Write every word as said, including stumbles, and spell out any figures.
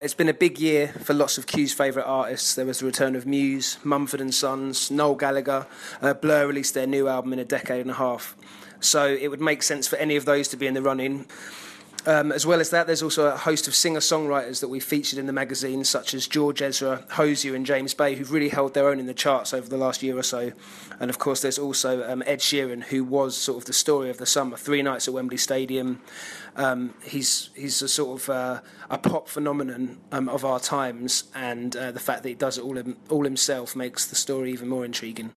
It's been a big year for lots of Q's favourite artists. There was the return of Muse, Mumford and Sons, Noel Gallagher. Uh, Blur released their new album in a decade and a half. So it would make sense for any of those to be in the running. Um, as well as that, there's also a host of singer-songwriters that we've featured in the magazine, such as George Ezra, Hozier and James Bay, who've really held their own in the charts over the last year or so. And of course, there's also um, Ed Sheeran, who was sort of the story of the summer. Three nights at Wembley Stadium. Um, he's he's a sort of uh, a pop phenomenon um, of our times, and uh, the fact that he does it all him, all himself makes the story even more intriguing.